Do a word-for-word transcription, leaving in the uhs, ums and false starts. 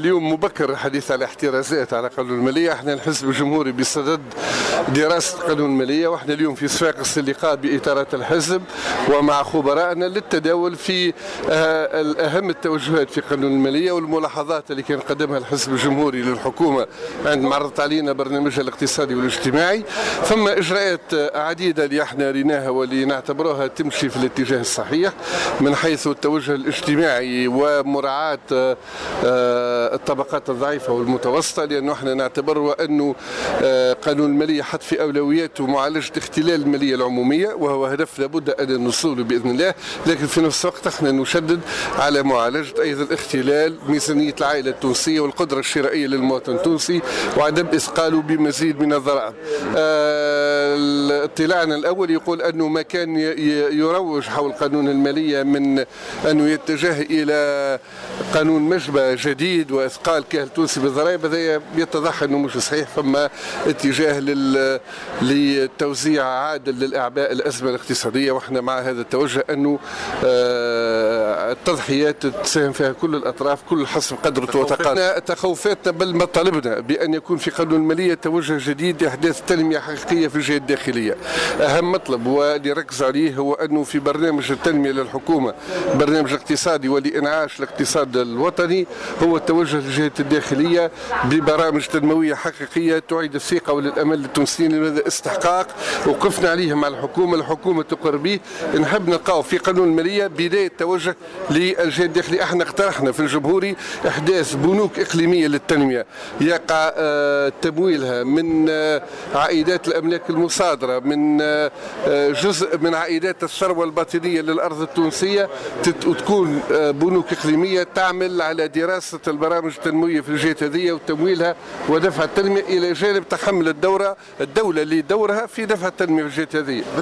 اليوم مبكر الحديث على احترازات على قانون المالية. احنا الحزب الجمهوري بصدد دراسة قانون المالية، واحنا اليوم في صفاقس اللقاء بإطارات الحزب ومع خبرائنا للتداول في أهم التوجهات في قانون المالية والملاحظات اللي كان قدمها الحزب الجمهوري للحكومة عندما عرضت علينا برنامجها الاقتصادي والاجتماعي. ثم إجراءات عديدة اللي احنا ريناها واللي نعتبروها تمشي في الاتجاه الصحيح من حيث التوجه الاجتماعي ومراعاة الطبقات الضعيفة والمتوسطة، لأنه احنا نعتبر أنه قانون المالية حط في أولوياته معالجة اختلال المالية العمومية، وهو هدف لابد أن نوصله بإذن الله، لكن في نفس الوقت احنا نشدد على معالجة أيضا اختلال ميزانية العائلة التونسية والقدرة الشرائية للمواطن التونسي وعدم إثقاله بمزيد من الضرائب. اطلاعنا الأول يقول أنه ما كان يروج حول قانون المالية من أنه يتجه إلى قانون مجبى جديد وإثقال كاهل تونسي بالضرائب، هذا يتضح أنه مش صحيح. فما اتجاه لل... لتوزيع عادل للأعباء الأزمة الاقتصادية، وإحنا مع هذا التوجه أنه التضحيات تساهم فيها كل الأطراف كل حسب قدرته وطاقته. تخوفاتنا بل ما طلبنا بأن يكون في قانون المالية توجه جديد لإحداث تنمية حقيقية في الجهة الداخلية. أهم مطلب واللي ركز عليه هو أنه في برنامج التنمية للحكومة، برنامج اقتصادي ولإنعاش الاقتصاد الوطني، هو التوجه للجهة الداخلية ببرامج تنموية حقيقية تعيد الثقة والأمل للتونسيين، لأن هذا استحقاق وقفنا عليه مع الحكومة، الحكومة تقر به. نحب نلقاو في قانون المالية بداية توجه للجهة الداخلية. احنا اقترحنا في الجمهوري إحداث بنوك إقليمية للتنمية يقع تمويلها من عائدات الأملاك المصادرة، من جزء من عائدات الثروة الباطنية للأرض التونسية، وتكون بنوك إقليمية تعمل على دراسة البرامج التنموية في الجهة هذه وتمويلها ودفع التنمية، إلى جانب تحمل الدورة الدولة لدورها في دفع التنمية في الجهة هذه.